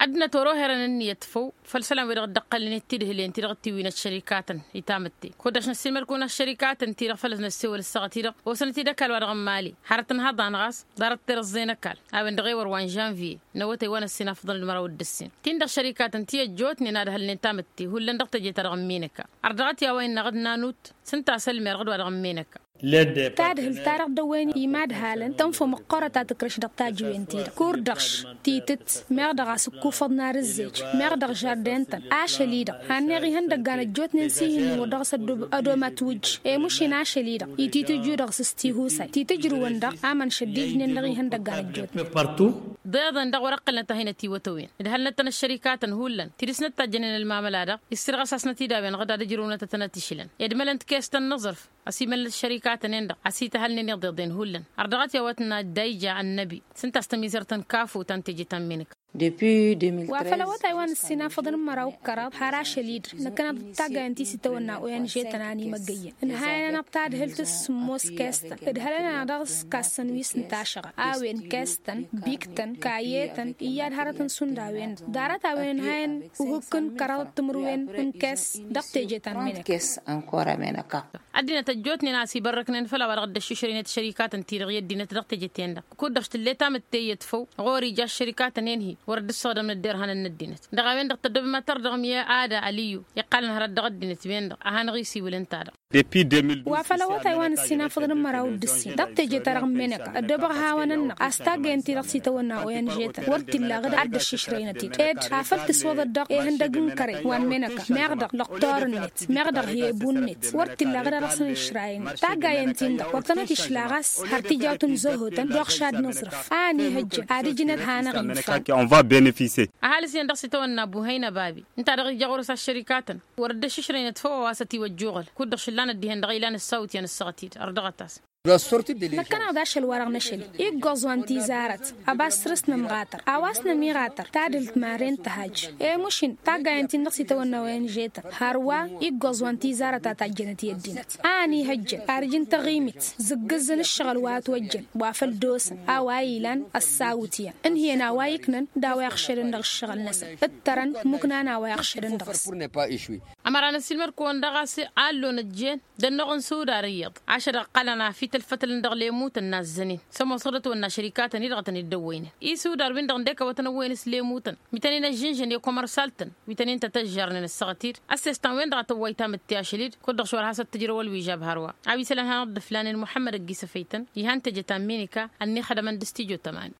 عندنا تروهرن النية فو فالسلام ورق دقل نتيده اللي انت رغتي وين الشركات يتامتي كودش نسمر كون الشركات انت رفلت نسوي للسغتيرة وسنتي دكال ورغم مالي حارتن هذا نغاس دارت ترزينا كال أبن دغيور وان جانفي نوتي وانا السنة فضل المرا والدسين تين الشركات انت جوتني نادها اللي تامتي هو اللي ندقت جيت رغم مينك أرجعتي وين نغدنا نوت سنتا سلمي رغد ورغم مينك تاره التارق دويني يماد هالن تنفو مقارة تكرش دقتاج وينتير كوردغش تيتت مغدغ سكو فضنا رزيج مغدغ جاردينتن عاشليدا هانيغي هندقان جوت ننسيهن ودغس أدومات وج مشين عاشليدا يتيتو جودغ سستيهوساي تيتجرو وندغ عمن شديد ننغي هندقان جوت ضيضا دغ ورقلنا تهينا تيوتوين إدهلنا الشركات هولن تيرسنا تجنن المعاملة يصير غساسنا تيدا بين غدا دجرونا تتناتيشلن يدملنت كيست النظرف أسيمل الشركات نندق أسيت هل نضدين هولن أردغت يواتنا دايجة النبي سنت استميزرتن كافو تنتجي تنمينك depuis 2013 وافلا وتايوان السنة فضل مراو كراب حراش ليدر نكنا بتاجا انتي ستونا وين جيتناني مجيء نهاية أنا بتاعد هلتس موس كاستن إدهلنا درس كاستن ويس نتاشرة أوين كاستن بيكتن كايتن إياد هرتن سنداوين دارت أوين هاين وهكن كراب تمروين من كاس دقتجي تنمينك كاس أنكورا منك أدينا تجوتني ناسي بركنا فلا ورقد الشركات الشركات انتي رغيت دينا تدقتجي تيندا كودشت اللي تامت تيتفو غوري جا الشركات ننهي ورد الصودا من الدير هان الندينت دغاوين دغ تدب ما تردغم يا عادة عليو يقال نهار الدغدينت بين دغ أهان غيسي ولنتادا وافلا وتايوان السنة فضل مراو الدسين دقتجي ترغم منك الدبغ هاوانن أستاجي انتي رغسي تونا وين جيتا ورتي لا غدا عد الششرينتي إد عفلت سواد الدغ هندقن كري وان منك مغدغ لقطار النت مغدغ هي بونت ورتي لا غدا رغسن الشراين تاجا ينتين دغ ورتنتي شلاغاس هرتي جاوتن زهوتن دغ شاد نصرف آني هج عادي جنت هانا bénéficier. أهل سين دغسي تونا بوهينا بابي انت دغ جغورس الشركات ورد الششرينت فو واسطي والجوغل كود شلان دهن دغيلان الصوت يعني الصغتيت أردغتاس نكنا داش الورق نشلي يجوزوان تيزارت أباس مغاتر أواسنا ميغاتر تعدل مارين تهاج مشين تاجا انتي نقصي تونا وين جيتا هروا يجوزوان تيزارت تاجنتي الدينت آني هج أرجن تغيمت زجزن الشغل واتوجن وافل دوس أوايلان الساوتيا إن هي نوايكنن داوي يخشرن دغ الشغل نسل الترن مكنا ناوي يخشرن دغس أمرانا سيلمر كون دغاسي قالو نجين دنغن سودا رياض 10 قلنا في الفتل ندغ ليموت الناس زنين سمو صرت ونا شركات ندغتن الدوين إيسو دار بين دغن ديكا وتنوين سليموتن ميتانين الجنجن يو كومرسالتن ميتانين تتجرن السغتير أسستان وين دغت ويتام التياشليد كل شوار حسب تجربة والويجاب هروا عبي سلام هنض فلان محمد الجيسفيتن يهان تجتامينيكا أني خدمن دستيجو تمان